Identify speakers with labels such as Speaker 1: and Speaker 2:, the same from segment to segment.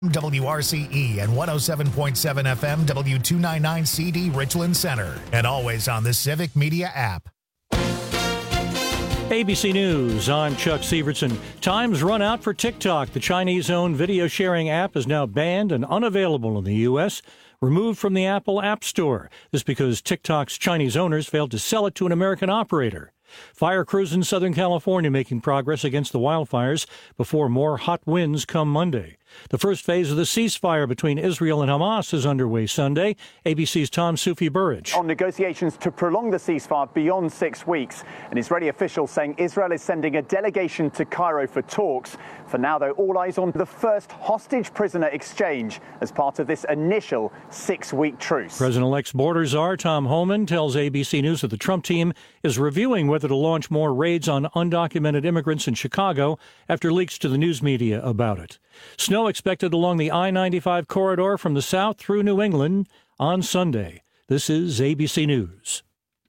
Speaker 1: WRCE and 107.7 FM W299CD Richland Center. And always on the Civic Media app.
Speaker 2: ABC News, I'm Chuck Severson. Time's run out for TikTok. The Chinese-owned video-sharing app is now banned and unavailable in the U.S., removed from the Apple App Store. This because TikTok's Chinese owners failed to sell it to an American operator. Fire crews in Southern California making progress against the wildfires before more hot winds come Monday. The first phase of the ceasefire between Israel and Hamas is underway Sunday. ABC's Tom Sufi-Burridge.
Speaker 3: On negotiations to prolong the ceasefire beyond 6 weeks, an Israeli official saying Israel is sending a delegation to Cairo for talks. For now, though, all eyes on the first hostage-prisoner exchange as part of this initial 6-week truce.
Speaker 2: President-elect's border czar Tom Homan tells ABC News that the Trump team is reviewing whether to launch more raids on undocumented immigrants in Chicago after leaks to the news media about it. Snow expected along the I-95 corridor from the south through New England on Sunday. This is ABC News.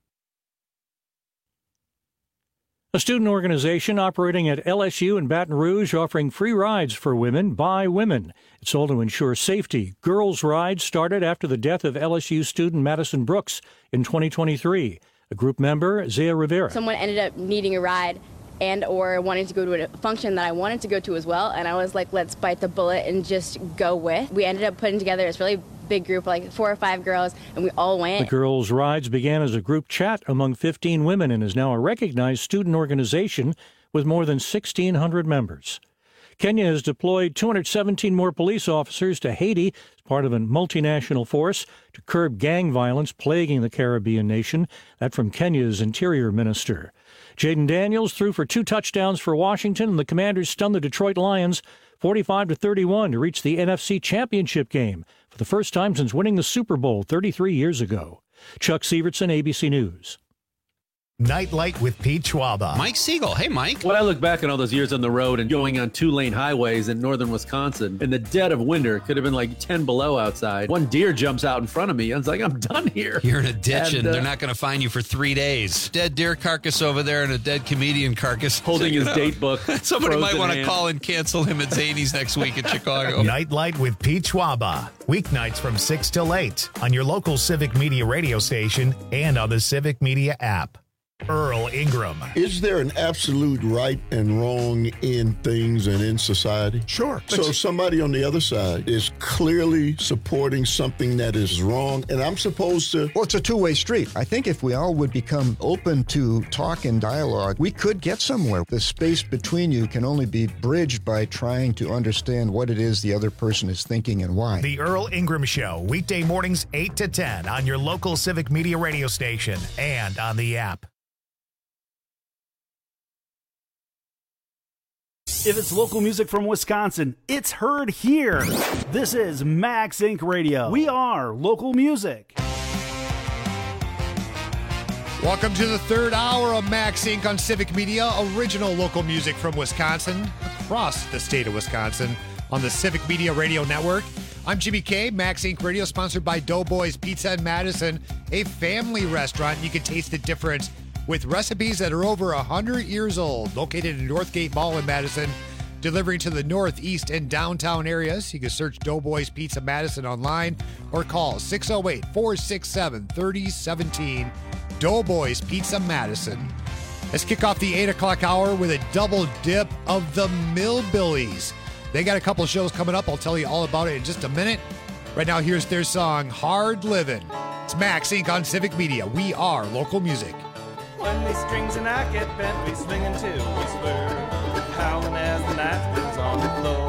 Speaker 2: A student organization operating at LSU in Baton Rouge offering free rides for women by women. It's all to ensure safety. Girls' Rides started after the death of LSU student Madison Brooks in 2023. A group member, Zaya Rivera.
Speaker 4: Someone ended up needing a ride and or wanting to go to a function that I wanted to go to as well. And I was like, let's bite the bullet and just go with. We ended up putting together this really big group, like 4 or 5 girls, and we all went.
Speaker 2: The Girls' Rides began as a group chat among 15 women and is now a recognized student organization with more than 1,600 members. Kenya has deployed 217 more police officers to Haiti as part of a multinational force to curb gang violence plaguing the Caribbean nation. That from Kenya's Interior Minister. Jaden Daniels threw for 2 touchdowns for Washington, and the Commanders stunned the Detroit Lions 45-31 to reach the NFC Championship game for the first time since winning the Super Bowl 33 years ago. Chuck Severson, ABC News.
Speaker 1: Nightlight with Pete Schwaba.
Speaker 5: Mike Siegel. Hey, Mike.
Speaker 6: When I look back on all those years on the road and going on 2-lane highways in northern Wisconsin, in the dead of winter, could have been like 10 below outside. One deer jumps out in front of me. I was like, I'm done here.
Speaker 5: You're in a ditch and they're not going to find you for 3 days. Dead deer carcass over there and a dead comedian carcass.
Speaker 6: Holding his date book.
Speaker 5: Somebody might want to call and cancel him at Zany's next week in Chicago.
Speaker 1: Nightlight with Pete Schwaba. Weeknights from 6 till 8 on your local Civic Media radio station and on the Civic Media app. Earl Ingram.
Speaker 7: Is there an absolute right and wrong in things and in society?
Speaker 8: Sure.
Speaker 7: So somebody on the other side is clearly supporting something that is wrong, and I'm supposed to...
Speaker 8: Well, it's a two-way street. I think if we all would become open to talk and dialogue, we could get somewhere. The space between you can only be bridged by trying to understand what it is the other person is thinking and why.
Speaker 1: The Earl Ingram Show, weekday mornings 8 to 10 on your local Civic Media radio station and on the app.
Speaker 9: If it's local music from Wisconsin, it's heard here. This is Max Inc. Radio. We are local music.
Speaker 10: Welcome to the third hour of Max Inc. on Civic Media, original local music from Wisconsin, across the state of Wisconsin, on the Civic Media Radio Network. I'm Jimmy K. Max Inc. Radio, sponsored by Doughboys Pizza in Madison, a family restaurant. You can taste the difference with recipes that are over 100 years old, located in Northgate Mall in Madison, delivering to the northeast and downtown areas. You can search Doughboys Pizza Madison online or call 608-467-3017. Doughboys Pizza Madison. Let's kick off the 8 o'clock hour with a double dip of the Millbillies. They got a couple shows coming up. I'll tell you all about it in just a minute. Right now, here's their song, Hard Livin'. It's Max Inc. on Civic Media. We are local music.
Speaker 11: When these strings and I get bent, we swing until we swerve, howling as the night spins on the floor.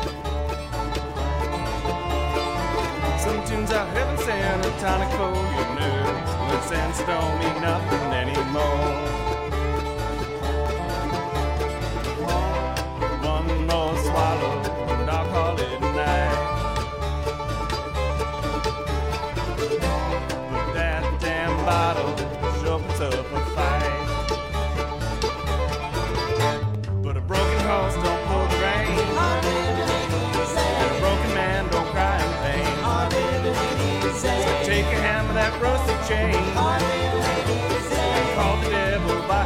Speaker 11: Some tunes are heaven sent, a tonic for your nerves, when sense don't mean nothing anymore. One more swallow, and I'll call it night. But that damn bottle sure puts up a fight. But a broken horse don't pull the rein, and a broken man don't cry in pain. So take a hammer that rusty chain, and call the devil by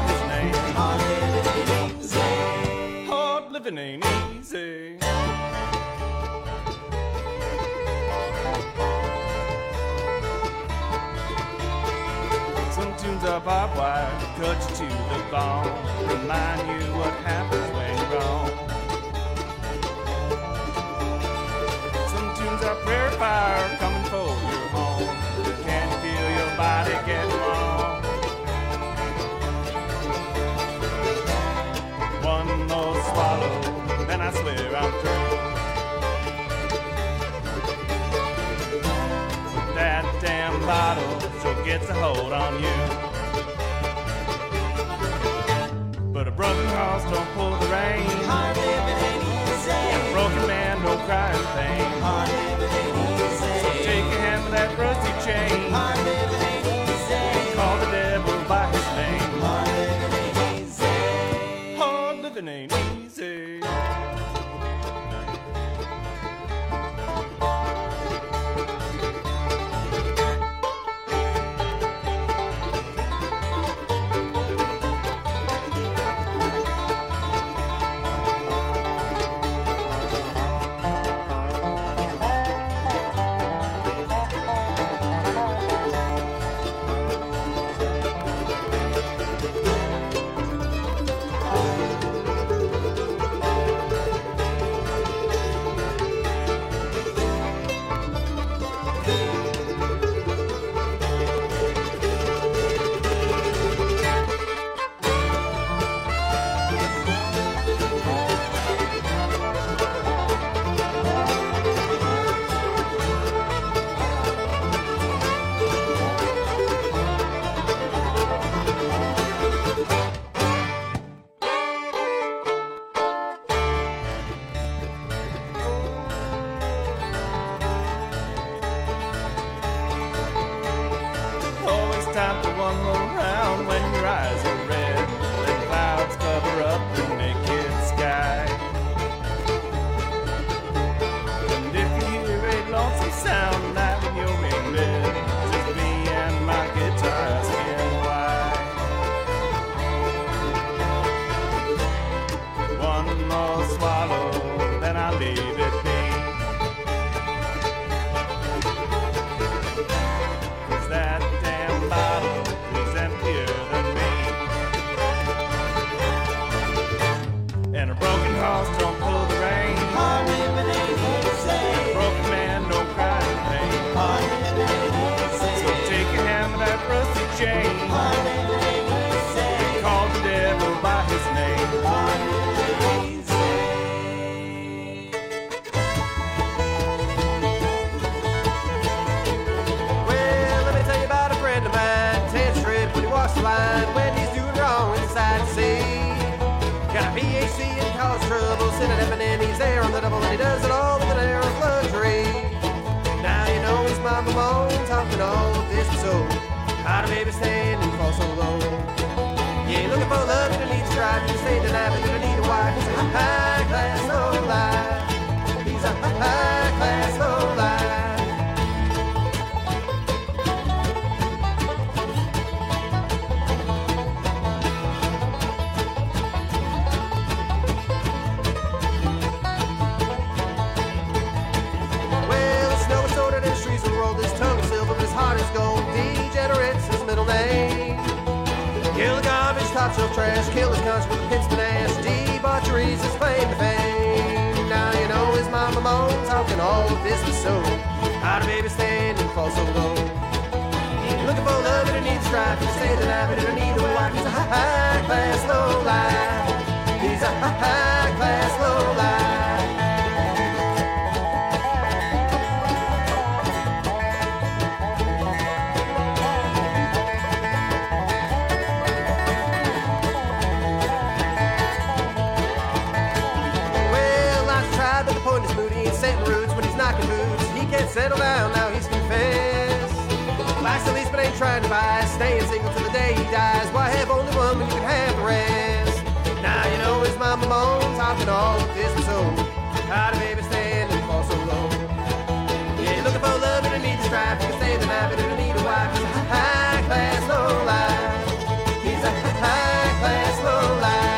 Speaker 11: are barbed wire, cut you to the bone, remind you what happens when you're wrong. Some tunes are prayer fire coming for your home. Can you feel your body getting warm? One more swallow, then I swear I'm through. That damn bottle sure gets a hold on you. But a broken horse don't pull the rein. Hard living ain't easy. And a broken man don't cry in pain. Hard living ain't easy. So take your hand with that rusty chain. Hard living ain't easy. And call the devil by his name. Hard living ain't easy. Hard living ain't easy. Time for one more round when your eyes are red. Then clouds cover up the naked sky. And if you hear a lonesome sound night when you're in bed, just me and my guitar asking why. One more swallow, then I'll leave it be. 'Cause that bottle is emptier than me. And a broken horse don't pull the rein. Hard living ain't easy. A broken man don't cry in pain. Hard living ain't easy. So take your hand with that rusty chain. Hard living ain't easy. And call the devil by his name. Hard living ain't easy. Well, let me tell you about a friend of mine. Line when he's doing wrong inside the sea. Got a PhD and cause trouble, sitting up and then he's there on the double and he does it all with an air of luxury. Now you know his mama moans, talking all of this so how do baby stand and fall so low? You ain't looking for love, you don't need to strive, you stay the night, but you don't need a wife. He's a high class low life. He's a high class low life. Kill the garbage, top shelf trash, kill his conscience with a pinch and ash. Debauchery's his claim to fame. Now you know his mama moans, talking all of this was so. How do baby stand and fall so low? Looking for love, but it needs strife. You say that I don't need a wife. He's a high class low life. He's a high class low life. Settle down, now he's confessed. Likes the least but ain't trying to buy. Staying single till the day he dies. Why have only one when you can have the rest? Now you know his mama moans, talking all of this and so. How do baby stand and fall so low? Yeah, looking for love and a need to strive. You can stay the night but you don't need a wife. He's a high class low life. He's a high class low life.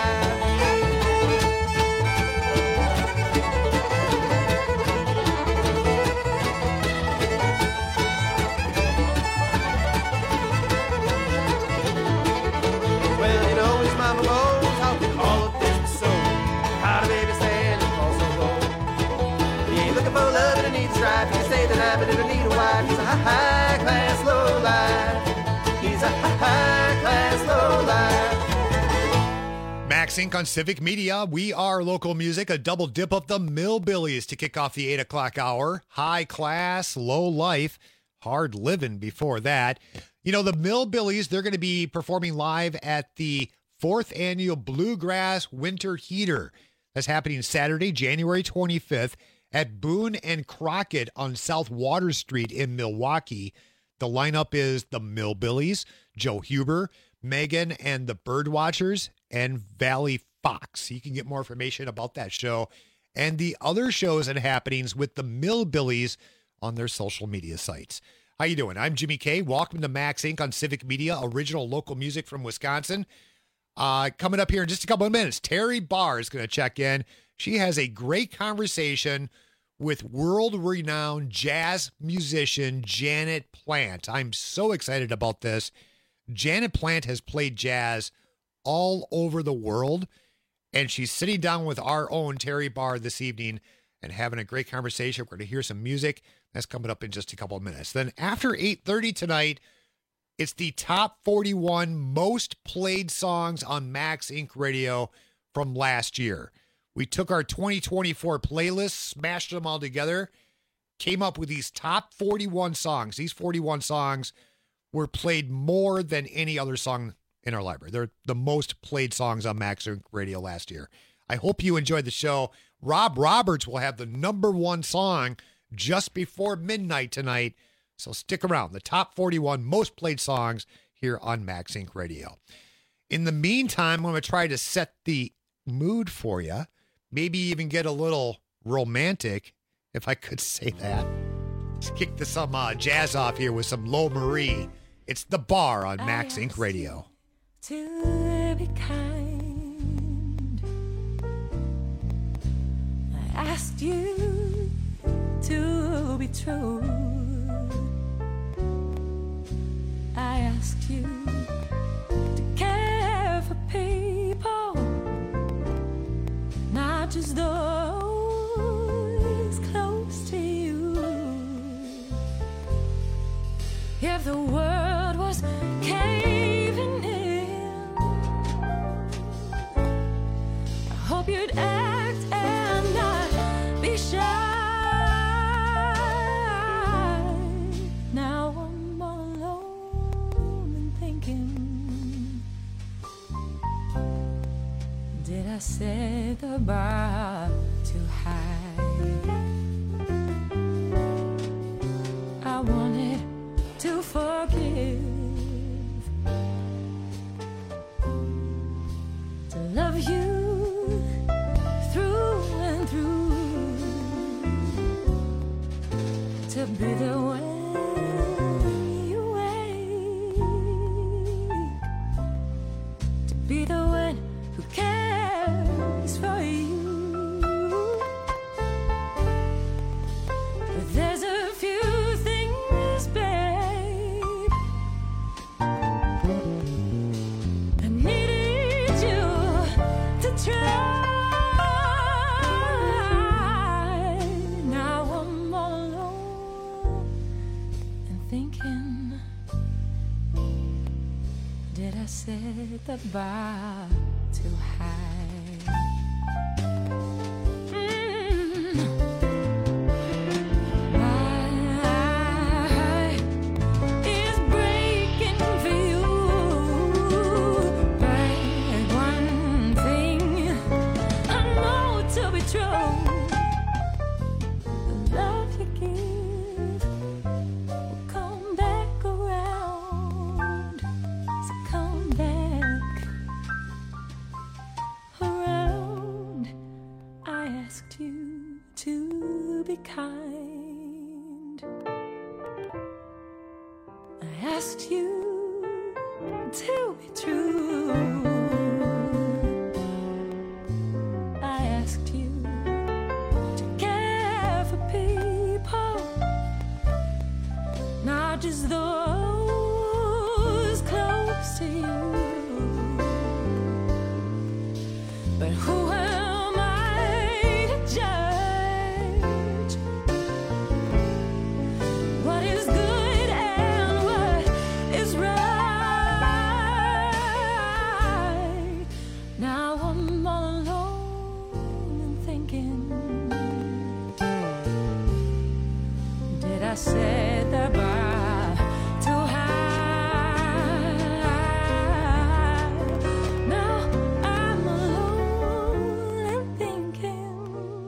Speaker 11: looking for love and it needs strife. You say that I'm in need a wife. He's a high class low life. He's a high class low life.
Speaker 10: Max Inc. on Civic Media. We are local music, a double dip of the Millbillies to kick off the 8 o'clock hour. High class, low life, hard living before that. You know, the Millbillies, they're going to be performing live at the 4th annual Bluegrass Winter Heater. That's happening Saturday, January 25th at Boone and Crockett on South Water Street in Milwaukee. The lineup is the Millbillies, Joe Huber, Megan and the Birdwatchers, and Valley Fox. You can get more information about that show and the other shows and happenings with the Millbillies on their social media sites. How you doing? I'm Jimmy K. Welcome to Max Inc. on Civic Media, original local music from Wisconsin. Coming up here in just a couple of minutes, Terry Barr is going to check in. She has a great conversation with world-renowned jazz musician Janet Plant. I'm so excited about this. Janet Plant has played jazz all over the world, and she's sitting down with our own Terry Barr this evening and having a great conversation. We're going to hear some music. That's coming up in just a couple of minutes. Then after 8:30 tonight, it's the top 41 most played songs on Max Inc. Radio from last year. We took our 2024 playlist, smashed them all together, came up with these top 41 songs. These 41 songs were played more than any other song in our library. They're the most played songs on Max Inc. Radio last year. I hope you enjoyed the show. Rob Roberts will have the number one song just before midnight tonight. So stick around. The top 41 most played songs here on Max Inc. Radio. In the meantime, I'm going to try to set the mood for you. Maybe even get a little romantic, if I could say that. Let's kick some jazz off here with some Lo Marie. It's The Bar on Max Inc. Radio.
Speaker 12: To be kind, I asked you to be true. I asked you to care for people, not just those close to you. If the world was caving in, I hope you'd act and not be shy. Now I'm alone and thinking, did I set the bar too high? I wanted to forgive, to love you through and through, to be the one you wait, to be the one who cares for you. But there's a few things, babe, I needed you to try. Now I'm all alone and thinking, did I set the bar too high? Kind. I asked you to be true. I asked you to care for people, not just those close to you. But who am I to judge set the bar too high? Now I'm alone and thinking,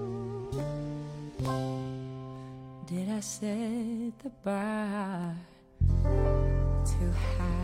Speaker 12: did I set the bar too high?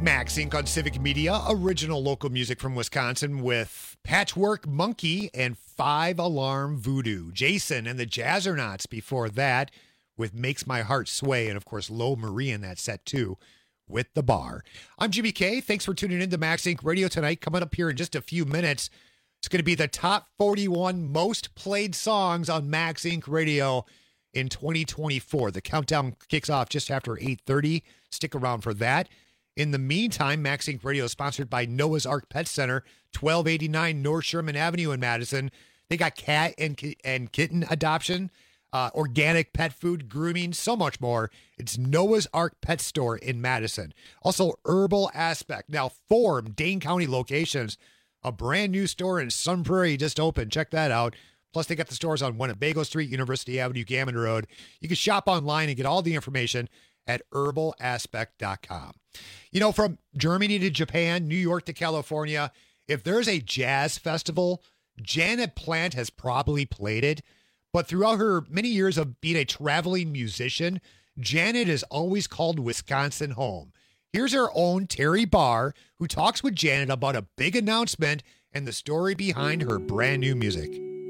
Speaker 10: Max Inc. on Civic Media, original local music from Wisconsin with Patchwork Monkey and 5 Alarm Voodoo. Jason and the Jazzernauts before that with Makes My Heart Sway, and of course Lo Marie in that set too with The Bar. I'm Jimmy K. Thanks for tuning in to Max Inc. Radio tonight. Coming up here in just a few minutes, it's going to be the top 41 most played songs on Max Inc. Radio in 2024. The countdown kicks off just after 8:30. Stick around for that. In the meantime, Max Inc. Radio is sponsored by Noah's Ark Pet Center, 1289 North Sherman Avenue in Madison. They got cat and kitten adoption, organic pet food, grooming, so much more. It's Noah's Ark Pet Store in Madison. Also, Herbal Aspect. Now, 4 Dane County locations. A brand new store in Sun Prairie just opened. Check that out. Plus, they got the stores on Winnebago Street, University Avenue, Gammon Road. You can shop online and get all the information at herbalaspect.com. You know, from Germany to Japan, New York to California, if there's a jazz festival, Janet Plant has probably played it. But throughout her many years of being a traveling musician, Janet has always called Wisconsin home. Here's her own Terry Barr, who talks with Janet about a big announcement and the story behind her brand new music.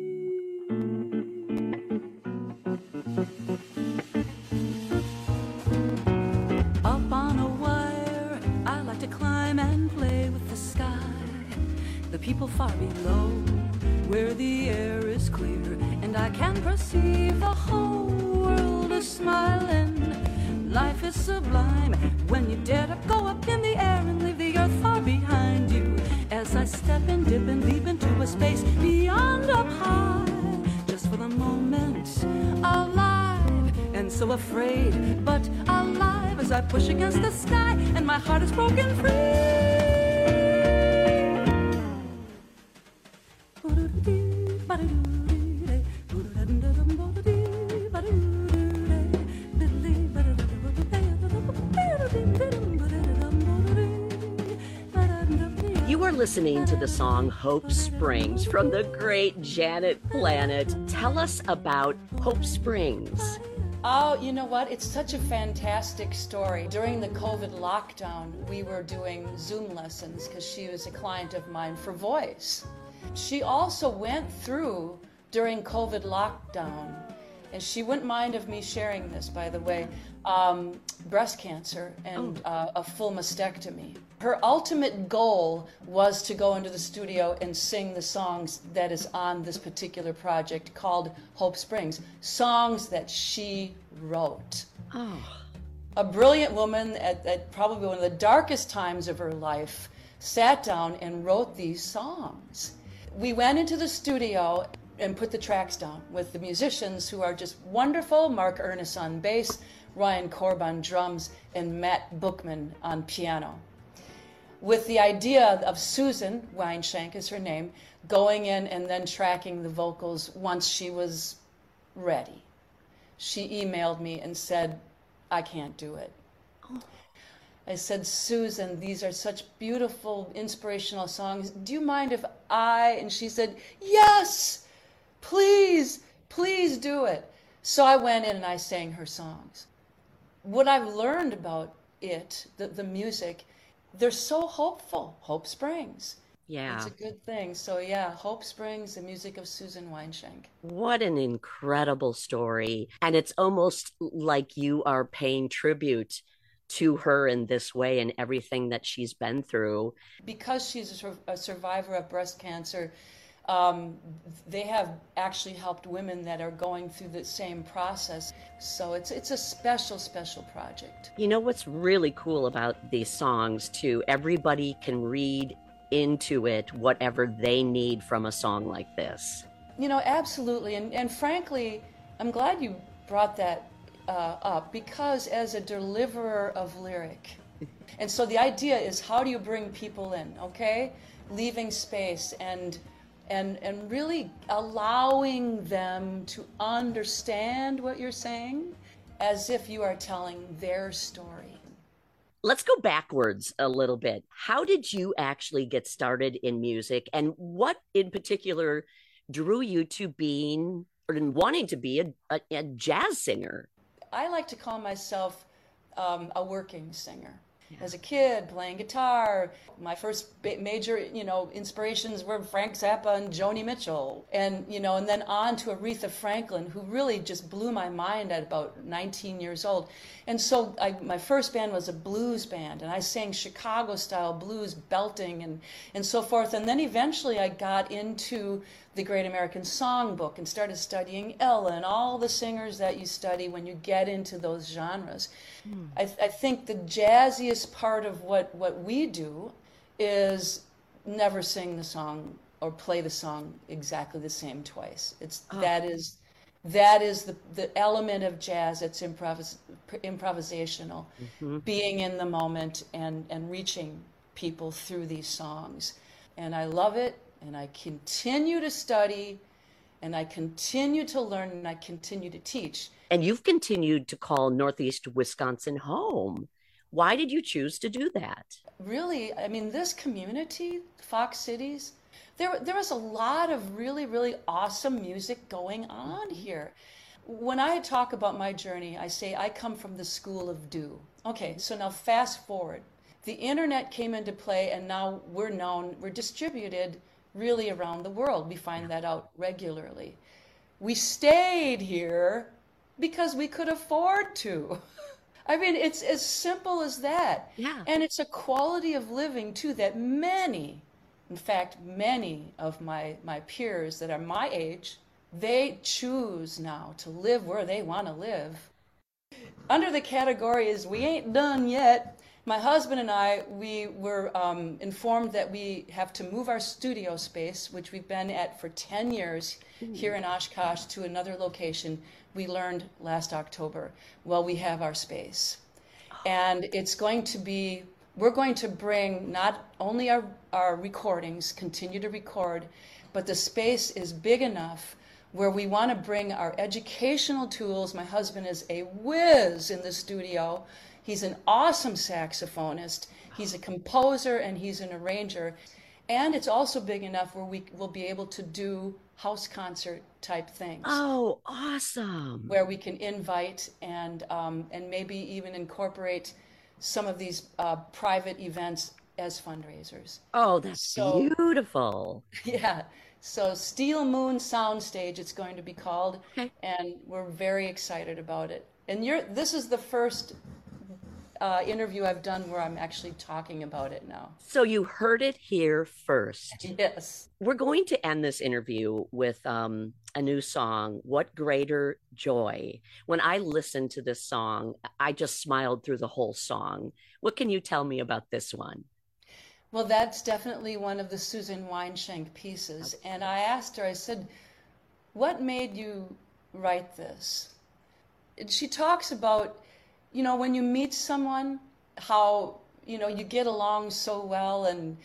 Speaker 12: Up on a wire, I like to climb and play with the sky. The people far below, where the air is clear, and I can perceive the whole world is smiling. Life is sublime when you dare to go up in the air and leave the earth far behind you. As I step and dip and leap into a space beyond up high, just for the moment, alive and so afraid, but alive as I push against the sky and my heart is broken free.
Speaker 13: You are listening to the song Hope Springs from the great Janet Planet. Tell us about Hope Springs.
Speaker 14: Oh, you know what? It's such a fantastic story. During the COVID lockdown, we were doing Zoom lessons because she was a client of mine for voice. She also went through, during COVID lockdown, and she wouldn't mind of me sharing this, by the way, breast cancer and a full mastectomy. Her ultimate goal was to go into the studio and sing the songs that is on this particular project called Hope Springs, songs that she wrote.
Speaker 13: Oh.
Speaker 14: A brilliant woman at probably one of the darkest times of her life sat down and wrote these songs. We went into the studio and put the tracks down with the musicians who are just wonderful. Mark Ernest on bass, Ryan Korb on drums, and Matt Bookman on piano. With the idea of Susan Weinshank is her name, going in and then tracking the vocals once she was ready. She emailed me and said, I can't do it. I said, Susan, these are such beautiful, inspirational songs. Do you mind if and she said, yes, please do it. So I went in and I sang her songs. What I've learned about it, the music, they're so hopeful. Hope Springs.
Speaker 13: Yeah.
Speaker 14: It's a good thing. So yeah, Hope Springs, the music of Susan Weinshank.
Speaker 13: What an incredible story. And it's almost like you are paying tribute to her in this way and everything that she's been through.
Speaker 14: Because she's a survivor of breast cancer, they have actually helped women that are going through the same process. So it's a special, special project.
Speaker 13: You know what's really cool about these songs too? Everybody can read into it whatever they need from a song like this.
Speaker 14: You know, absolutely. And frankly, I'm glad you brought that up, because as a deliverer of lyric, and so the idea is, how do you bring people in, okay? Leaving space and really allowing them to understand what you're saying as if you are telling their story.
Speaker 13: Let's go backwards a little bit. How did you actually get started in music, and what in particular drew you to being or wanting to be a jazz singer?
Speaker 14: I like to call myself a working singer. as a kid, playing guitar. My first major, inspirations were Frank Zappa and Joni Mitchell. And, and then on to Aretha Franklin, who really just blew my mind at about 19 years old. And so my first band was a blues band, and I sang Chicago-style blues, belting and so forth. And then eventually I got into the Great American Songbook and started studying Ella and all the singers that you study when you get into those genres. I think the jazziest part of what we do is never sing the song or play the song exactly the same twice. That is the element of jazz that's improvisational, being in the moment and reaching people through these songs. And I love it, and I continue to study, and I continue to learn, and I continue to teach.
Speaker 13: And you've continued to call Northeast Wisconsin home. Why did you choose to do that?
Speaker 14: Really, this community, Fox Cities, there was a lot of really, really awesome music going on here. When I talk about my journey, I say I come from the school of do. Okay, so now fast forward. The internet came into play, and now we're distributed really around the world. We find that out regularly. We stayed here because we could afford to. It's as simple as that.
Speaker 13: Yeah.
Speaker 14: And it's a quality of living, too, that many of my peers that are my age, they choose now to live where they want to live. Under the category is we ain't done yet. My husband and I, we were informed that we have to move our studio space, which we've been at for 10 years here in Oshkosh, to another location. We learned last October. Well, we have our space. And it's going to be, we're going to bring not only our recordings, continue to record, but the space is big enough where we want to bring our educational tools. My husband is a whiz in the studio. He's an awesome saxophonist. He's a composer and he's an arranger. And it's also big enough where we will be able to do house concert type things.
Speaker 13: Oh, awesome.
Speaker 14: Where we can invite and maybe even incorporate some of these private events as fundraisers.
Speaker 13: Oh, that's beautiful.
Speaker 14: Yeah. So Steel Moon Soundstage, it's going to be called. Okay. And we're very excited about it. And this is the first interview I've done where I'm actually talking about it now.
Speaker 13: So you heard it here first.
Speaker 14: Yes.
Speaker 13: We're going to end this interview with a new song, What Greater Joy. When I listened to this song, I just smiled through the whole song. What can you tell me about this one?
Speaker 14: Well, that's definitely one of the Susan Weinschenk pieces. And I asked her, I said, what made you write this? And she talks about, when you meet someone, how, you get along so well and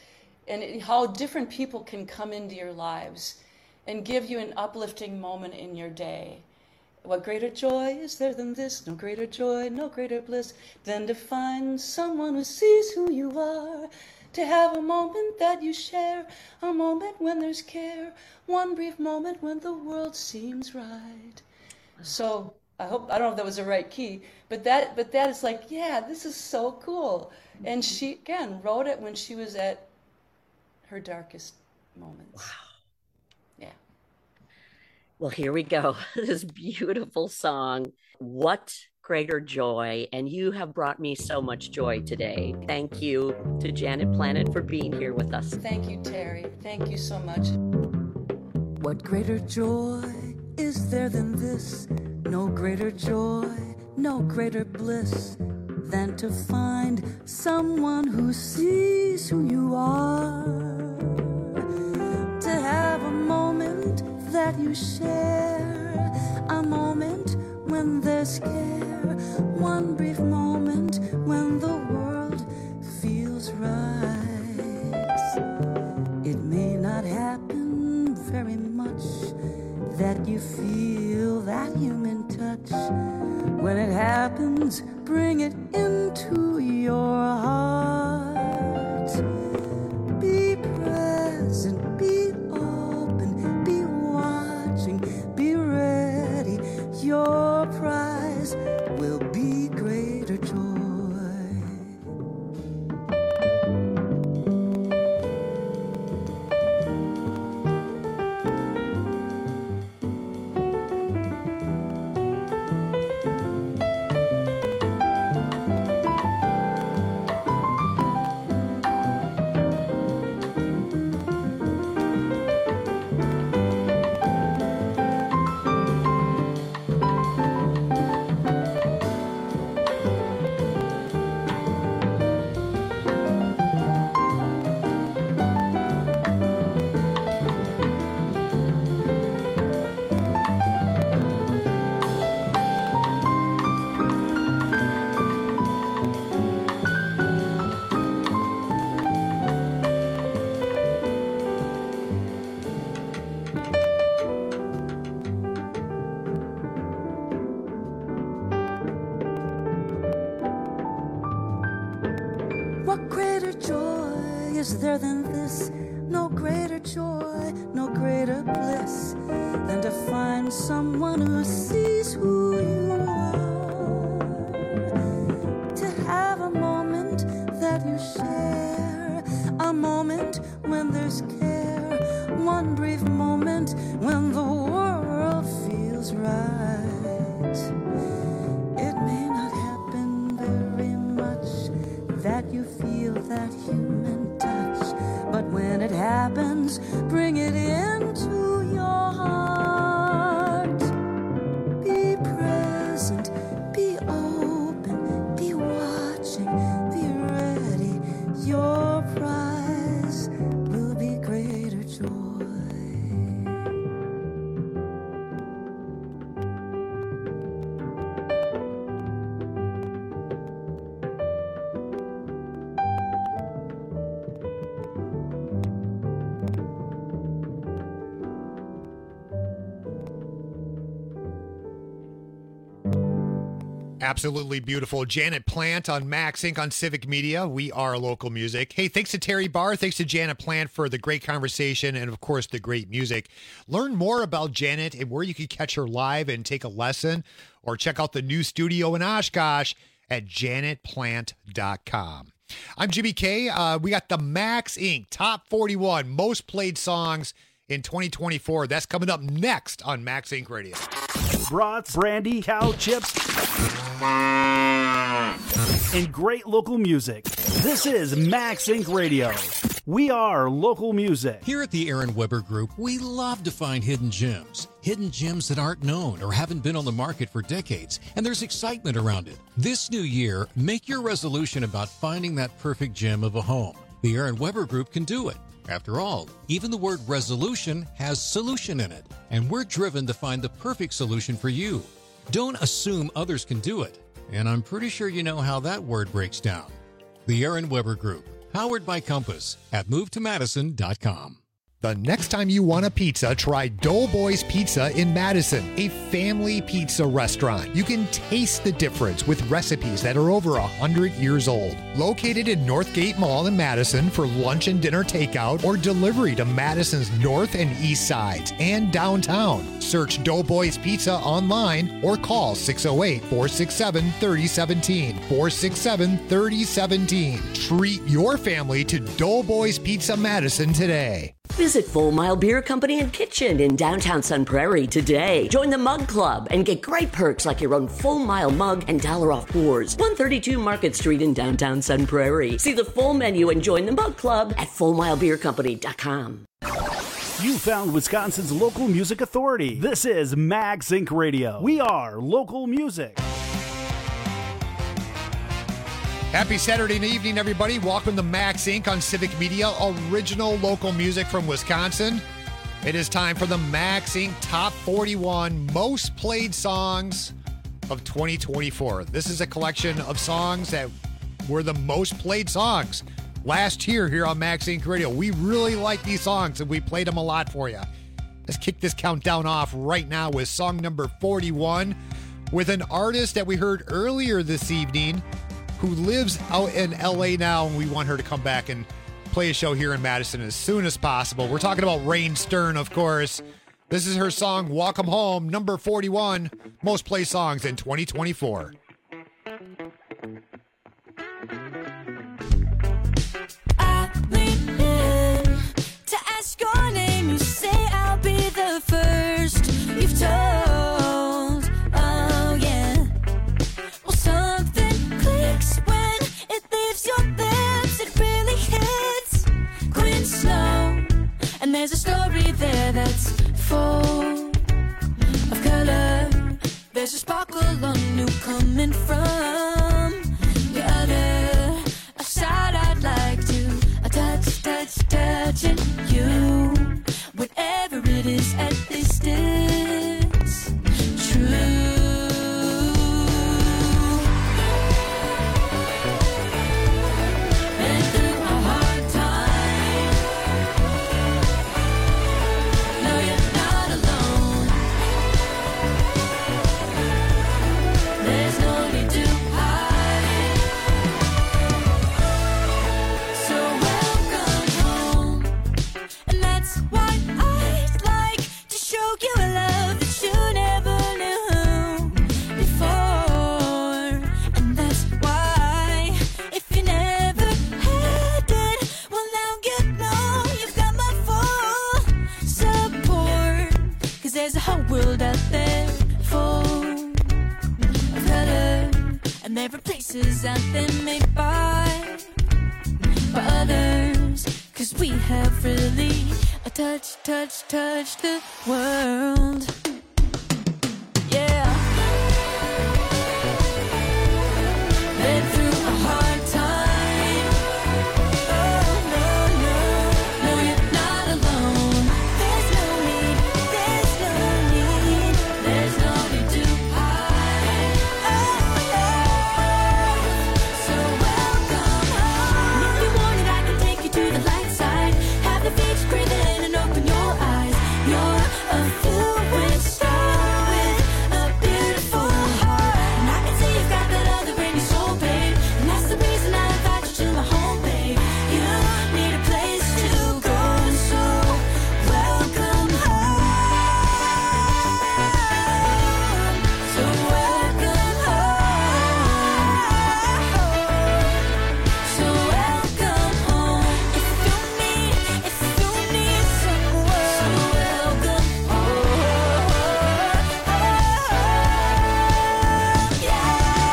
Speaker 14: how different people can come into your lives and give you an uplifting moment in your day. What greater joy is there than this? No greater joy, no greater bliss than to find someone who sees who you are, to have a moment that you share, a moment when there's care, one brief moment when the world seems right. So I don't know if that was the right key, but that is like, yeah, this is so cool. And she, again, wrote it when she was at her darkest moments.
Speaker 13: Wow.
Speaker 14: Yeah.
Speaker 13: Well, here we go. This beautiful song, What Greater Joy. And you have brought me so much joy today. Thank you to Janet Planet for being here with us.
Speaker 14: Thank you, Terry. Thank you so much.
Speaker 12: What greater joy is there than this? No greater joy, no greater bliss than to find someone who sees who you are. To have a moment that you share, a moment when there's care, one brief moment when the world feels right. It may not happen very much that you feel that human touch. When it happens, bring it into your heart. Be present, be open, be watching, be ready. Your prize will be greater joy. is there than this? No greater joy, no greater bliss than to find someone who sees who you are. To have a moment that you share, a moment when there's care, one brief moment when the world feels right. It may not happen very much that you feel that human touch, but when it happens, bring it into your heart. Be present, be open, be watching, be ready. Your prize will be greater joy.
Speaker 10: Absolutely beautiful. Janet Plant on Max Inc. on Civic Media. We are local music. Hey, thanks to Terry Barr. Thanks to Janet Plant for the great conversation and, of course, the great music. Learn more about Janet and where you can catch her live and take a lesson, or check out the new studio in Oshkosh at janetplant.com. I'm Jimmy K. We got the Max Inc. Top 41 most played songs in 2024. That's coming up next on Max Inc. Radio.
Speaker 9: Brats, brandy, cow chips, and great local music. This is Max Inc. Radio. We are local music.
Speaker 15: Here at the Aaron Weber Group, we love to find hidden gems that aren't known or haven't been on the market for decades, and there's excitement around it. This new year, make your resolution about finding that perfect gem of a home. The Aaron Weber Group can do it. After all, even the word resolution has solution in it, and we're driven to find the perfect solution for you. Don't assume others can do it, and I'm pretty sure you know how that word breaks down. The Aaron Weber Group, powered by Compass at movetomadison.com.
Speaker 10: The next time you want a pizza, try Doughboys Pizza in Madison, a family pizza restaurant. You can taste the difference with recipes that are over 100 years old. Located in Northgate Mall in Madison for lunch and dinner takeout or delivery to Madison's north and east sides and downtown. Search Doughboys Pizza online or call 608-467-3017. 467-3017. Treat your family to Doughboys Pizza Madison today.
Speaker 13: Visit Full Mile Beer Company and Kitchen in downtown Sun Prairie today. Join the Mug Club and get great perks like your own Full Mile mug and $1 off pours. 132 Market Street in downtown Sun Prairie. See the full menu and join the Mug Club at FullMileBeerCompany.com.
Speaker 9: You found Wisconsin's local music authority. This is Max Inc. Radio. We are local music.
Speaker 10: Happy Saturday evening, everybody. Welcome to Max Inc. on Civic Media, original local music from Wisconsin. It is time for the Max Inc. Top 41 most played songs of 2024. This is a collection of songs that were the most played songs last year here on Max Inc. Radio. We really like these songs, and we played them a lot for you. Let's kick this countdown off right now with song number 41 with an artist that we heard earlier this evening who lives out in LA now, and we want her to come back and play a show here in Madison as soon as possible. We're talking about Rain Stern, of course. This is her song, Welcome Home, number 41, most played songs in 2024.
Speaker 12: I lean in to ask your name. You say I'll be the first you've told. Oh, yeah. Well, something clicks when it leaves your lips. It really hits Quinn Snow. And there's a story there that's full of color. There's a sparkle on new coming
Speaker 16: and there are places out there made by others. 'Cause we have really touched the world. Yeah. Been through a hard time. Oh, no, you're not alone. There's no need to hide. So welcome home. If you want it, I can take you to the light side. Have the beach, breathe in and open your eyes. You're a fluid star with a beautiful heart. And I can see you've got that other in your soul, babe. And that's the reason I invite you to my home, babe. You need a place to go, so welcome home. So welcome home. So welcome home. If you need someone, so welcome home. Yeah.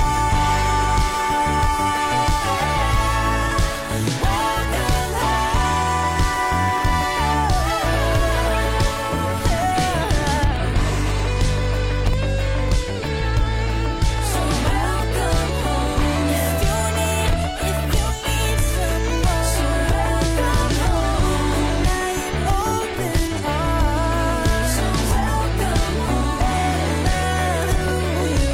Speaker 16: So welcome home. If you need someone, so welcome home. Open arms. So welcome home. Who you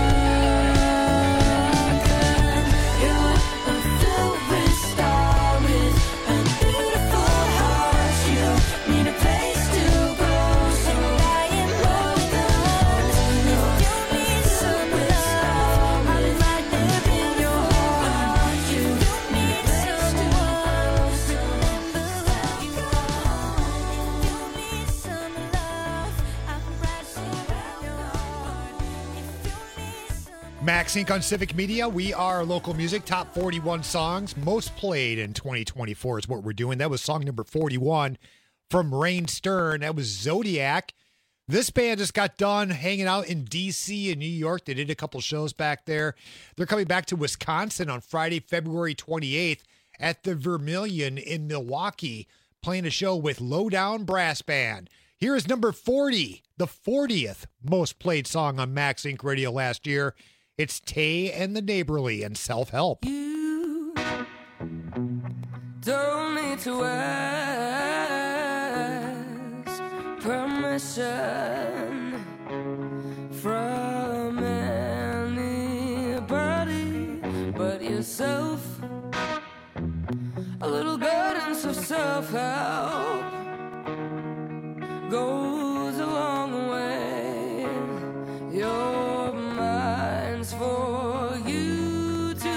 Speaker 16: are, 'cause you're a fluid star with a beautiful heart. You need a place to go, so I am welcome. If you need some love, I'll be right there in your heart. You need someone, so remember where you are. If you need some love, I'll be right there in your heart. If you need some
Speaker 10: Max Inc. on Civic Media. We are local music. Top 41 songs most played in 2024 is what we're doing. That was song number 41 from Rain Stern. That was Zodiac. This band just got done hanging out in D.C. and New York. They did a couple shows back there. They're coming back to Wisconsin on Friday, February 28th at the Vermilion in Milwaukee, playing a show with Lowdown Brass Band. Here is number 40, the 40th most played song on Max Inc. Radio last year. It's Tay and the Neighborly and Self-Help.
Speaker 16: You don't need to ask permission from anybody but yourself. A little guidance of self-help goes a long way. Your mind's for you to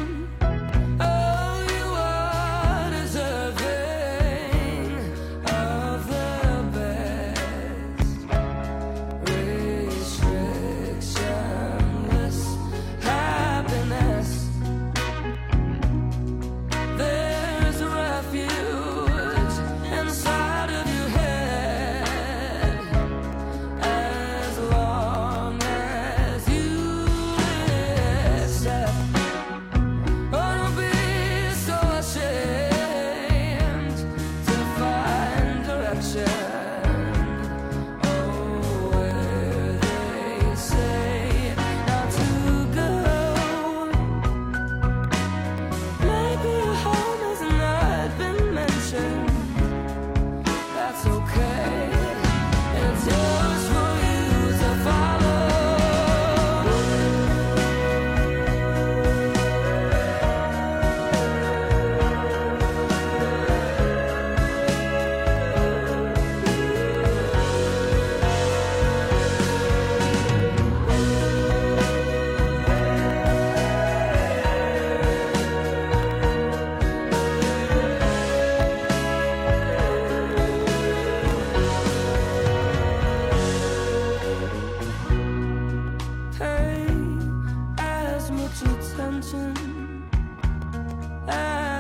Speaker 16: you are deserving of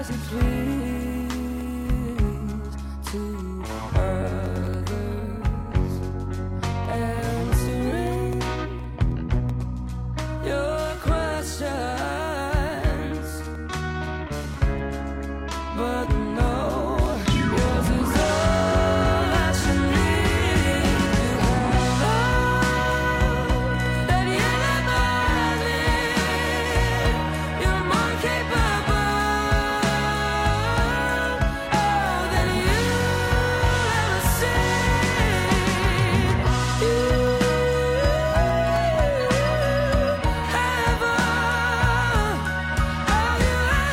Speaker 16: as you please to others, answering your questions, but no, yours is all that you need. You have love that you never need. You're more capable than you ever seen. You have all you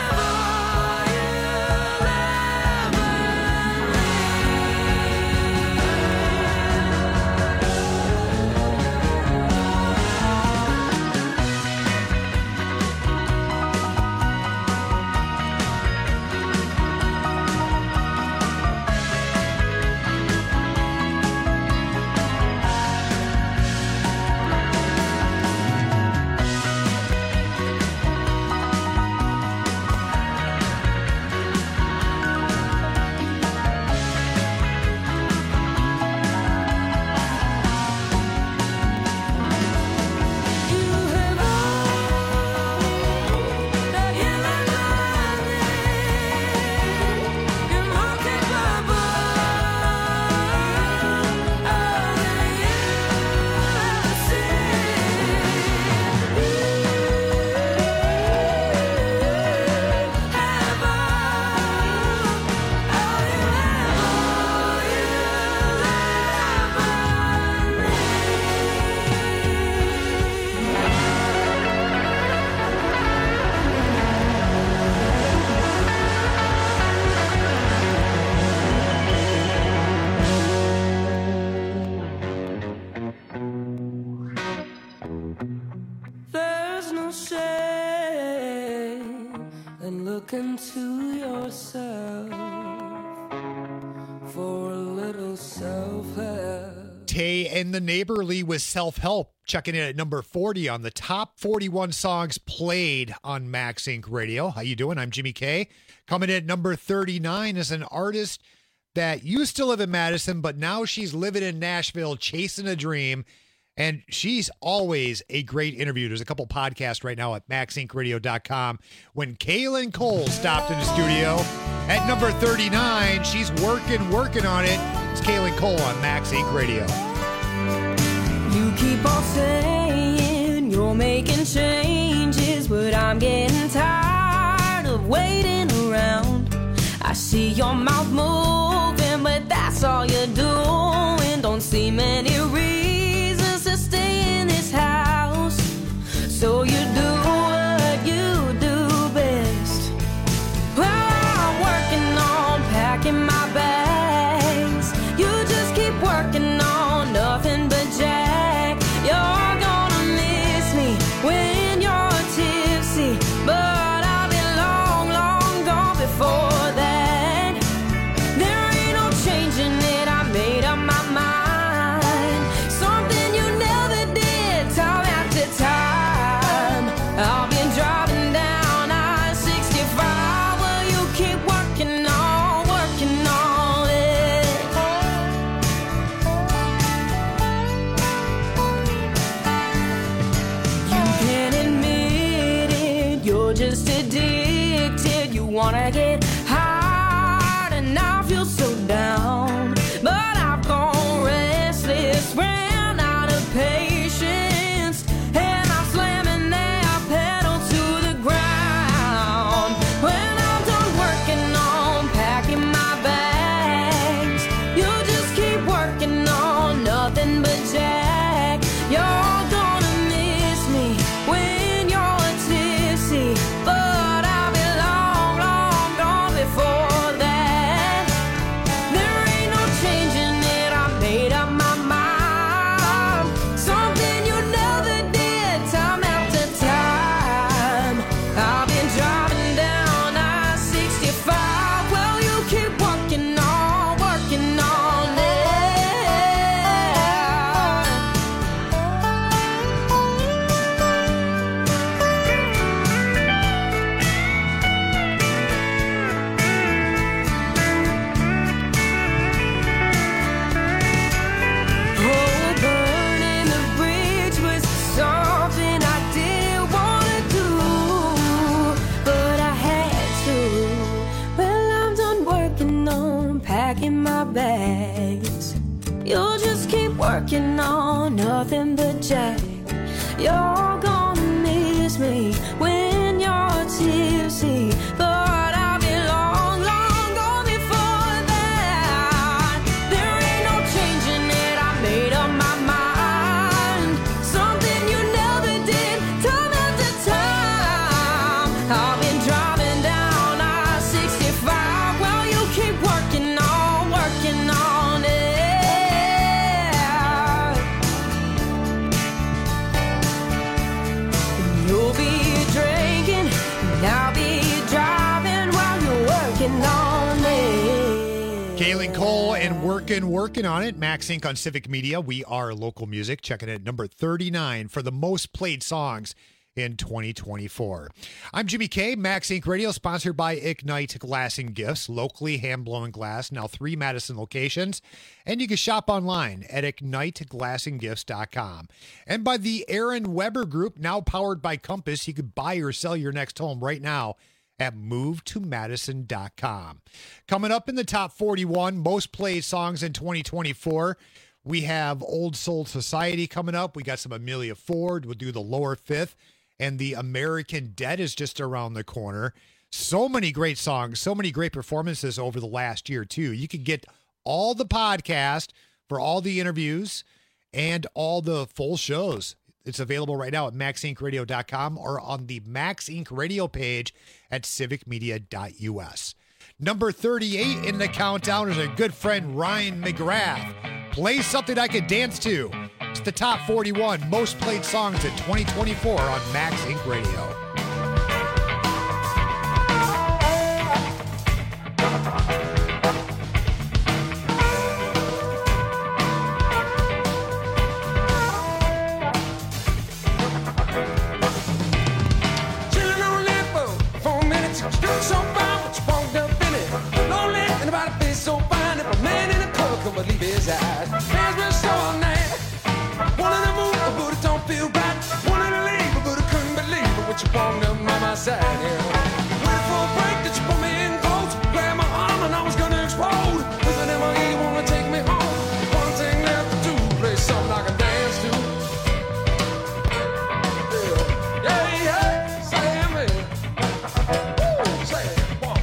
Speaker 16: There's no shame in looking to yourself for a little self-help.
Speaker 10: Tay and the Neighborly with Self-Help, checking in at number 40 on the top 41 songs played on Max Inc. Radio. How you doing? I'm Jimmy K. Coming in at number 39 is an artist that used to live in Madison, but now she's living in Nashville, chasing a dream. And she's always a great interview. There's a couple podcasts right now at maxincradio.com. When Kaylin Cole stopped in the studio at number 39, she's working on it. It's Kaylin Cole on Max Inc. Radio.
Speaker 16: You keep on saying you're making changes, but I'm getting tired of waiting around. I see your mouth moving, but that's all you're doing. Don't see many reasons to stay in this house, so you do what you do best. Well, I'm working on packing my bags. You just keep working on nothing but Jack. You're gonna miss me when you're tipsy, but I'll be long, long gone before that. There ain't no changing it, I made up my mind. Something you never did, time after time. I'll be driving down I-65 while you keep working on it. You can't admit it, you're just addicted. You wanna get hard and I feel so down, but I've gone restless, ran out of patience, and I'm slamming that pedal to the ground. When I'm done working on packing my bags, you just keep working on nothing but Jack. You're gonna miss me when you're tipsy, but I'll be long, long gone in my bags. You'll just keep working on nothing but jack. You're gonna miss me when you're tipsy, but I'll be long, long gone before that. There ain't no changing it, I made up my mind. Something you never did, time after time. I've been driving down I-65 while you keep working on it. You'll be drinking, and I'll be driving while you're working on it.
Speaker 10: Galen Cole and Working on It. Max Inc. on Civic Media. We are local music. Checking it at number 39 for the most played songs in 2024. I'm Jimmy K. Max Inc. Radio, sponsored by Ignite Glass and Gifts, locally hand-blown glass, now 3 Madison locations. And you can shop online at igniteglassandgifts.com. And by the Aaron Weber Group, now powered by Compass. You could buy or sell your next home right now at movetomadison.com. Coming up in the top 41 most played songs in 2024, we have Old Soul Society coming up. We got some Amelia Ford. We'll do the Lower Fifth. And the American Dead is just around the corner. So many great songs, so many great performances over the last year, too. You can get all the podcast for all the interviews and all the full shows. It's available right now at maxincradio.com or on the Max Inc. radio page at civicmedia.us. Number 38 in the countdown is a good friend, Ryan McGrath. Play something I could dance to. It's the top 41 most played songs in 2024 on Max Inc. Radio.
Speaker 11: Chilling on a limbo for a minute. Still so fine, but you won't up in it. Lonely and about a face so fine. If a man in a club could believe his eyes. Hands been so all night. Wanted to move, but it don't feel right. Wanted to leave, but I couldn't believe it. What you want up by my side, yeah. Waiting for a break that you put me in close. Grab my arm and I was gonna explode. Listen to my ear, you wanna take me home. One thing left to do, play something I can dance to. Yeah, yeah, say it, man. Woo, say it, one,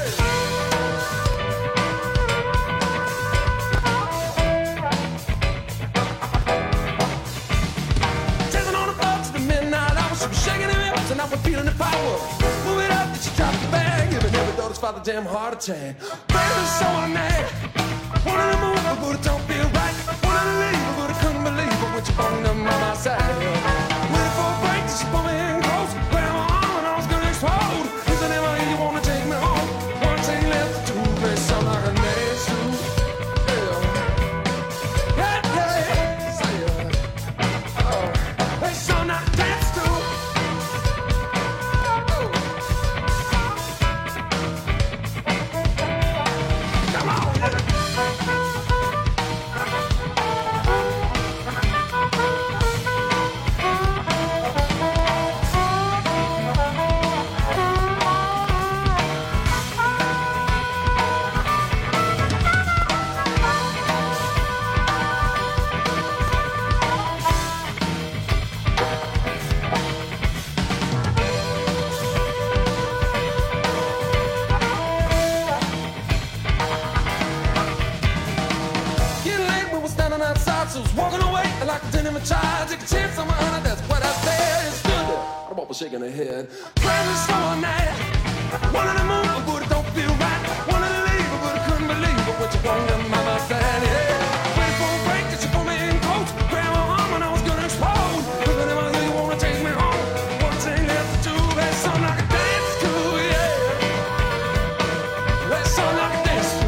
Speaker 11: dancing on the floor to the midnight hour. She was shaking her hips and I was feeling the power. Move it up, that she dropped the bag. Even never thought it's about the damn heart attack. Baby, so I'm mad. Wanted to move, but it don't feel right. Wanted to leave, but I couldn't believe it. With you on by my side. Waiting for a break, that she put me in close. Grab my arm and I was gonna explode. Listen to my ear, you wanna take me home. One thing left to do, play something I can dance to. Yeah, yeah, yeah, say it. Play something I can dance to. Come on. Getting late, we were standing outside, so I was walking away. And like I didn't even try, take a chance on my honor, that's what I said. It stood there, the ball was shaking her head. Crazy so all night. Wanted to move, but it don't feel right. Wanted to leave, but I couldn't believe it. What you want on my side, yeah. Waiting for a break, that you put me in close. Grab my arm and I was gonna explode. Looking at my ear, you wanna take me home. One thing left to do, that's something I can dance to, yeah. That's something I can dance to.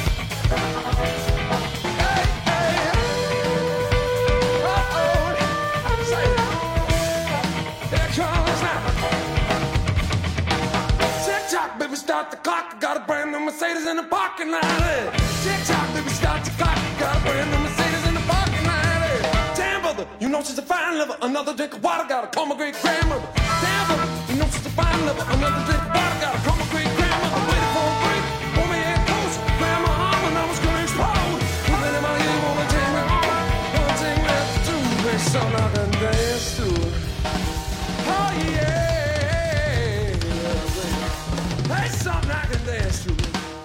Speaker 11: Start the clock, got a brand new Mercedes in the parking lot. Tick-tock, baby, start the clock, got a brand new Mercedes in the parking lot. Damn, brother, you know she's a fine lover. Another drink of water, gotta call my great grandmother. Damn, brother, you know she's a fine lover. Another drink of water, gotta call my great grandmother. Waiting for a break, pull me in close, grab my arm and I was
Speaker 16: yeah. That's something I can dance to.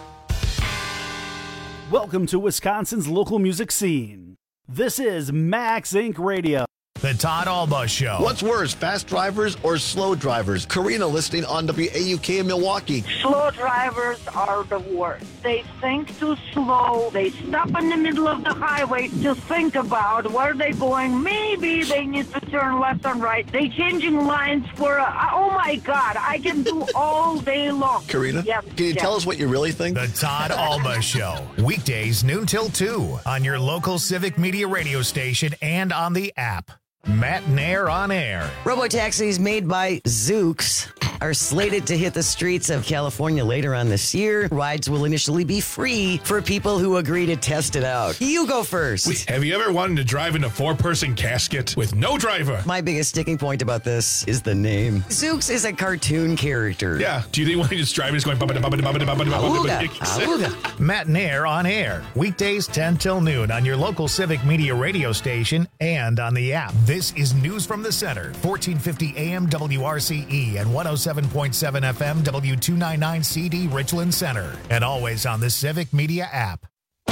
Speaker 9: Welcome to Wisconsin's local music scene. This is Max Inc. Radio.
Speaker 1: The Todd Alba Show.
Speaker 17: What's worse, fast drivers or slow drivers? Karina listening on WAUK in Milwaukee.
Speaker 18: Slow drivers are the worst. They think too slow. They stop in the middle of the highway to think about where they're going. Maybe they need to turn left and right. They changing lines for oh my God, I can do all day long.
Speaker 17: Karina,
Speaker 18: Yes,
Speaker 17: can you
Speaker 18: yes.
Speaker 17: tell us what you really think?
Speaker 1: The Todd Alba Show. Weekdays noon till 2 on your local Civic Media radio station and on the app. Matt Nair on air.
Speaker 19: Robotaxis made by Zoox are slated to hit the streets of California later on this year. Rides will initially be free for people who agree to test it out. You go first.
Speaker 20: Have you ever wanted to drive in a 4-person casket with no driver?
Speaker 19: My biggest sticking point about this is the name. Zoox is a cartoon character.
Speaker 20: Yeah. Do you think when you just drive, it's going
Speaker 19: Awooga.
Speaker 1: Matt Nair on air. Weekdays 10 till noon on your local Civic Media radio station and on the app. This is News from the Center, 1450 AM WRCE and 107.7 FM W299 CD Richland Center. And always on the Civic Media app.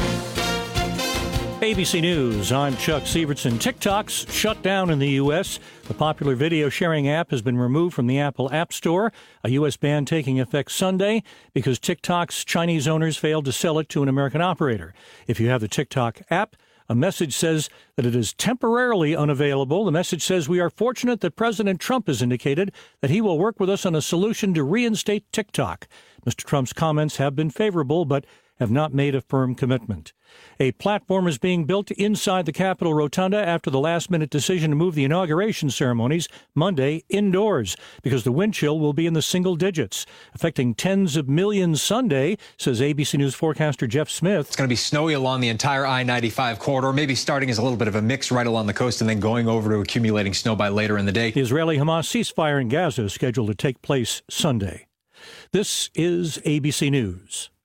Speaker 2: ABC News, I'm Chuck Sievertson. TikTok's shut down in the U.S. The popular video sharing app has been removed from the Apple App Store, a U.S. ban taking effect Sunday because TikTok's Chinese owners failed to sell it to an American operator. If you have the TikTok app, a message says that it is temporarily unavailable. The message says, we are fortunate that President Trump has indicated that he will work with us on a solution to reinstate TikTok. Mr. Trump's comments have been favorable, but have not made a firm commitment. A platform is being built inside the Capitol Rotunda after the last-minute decision to move the inauguration ceremonies Monday indoors because the wind chill will be in the single digits, affecting tens of millions Sunday, says ABC News forecaster Jeff Smith.
Speaker 21: It's going to be snowy along the entire I-95 corridor, maybe starting as a little bit of a mix right along the coast and then going over to accumulating snow by later in the day.
Speaker 2: The Israeli-Hamas ceasefire in Gaza is scheduled to take place Sunday. This is ABC News.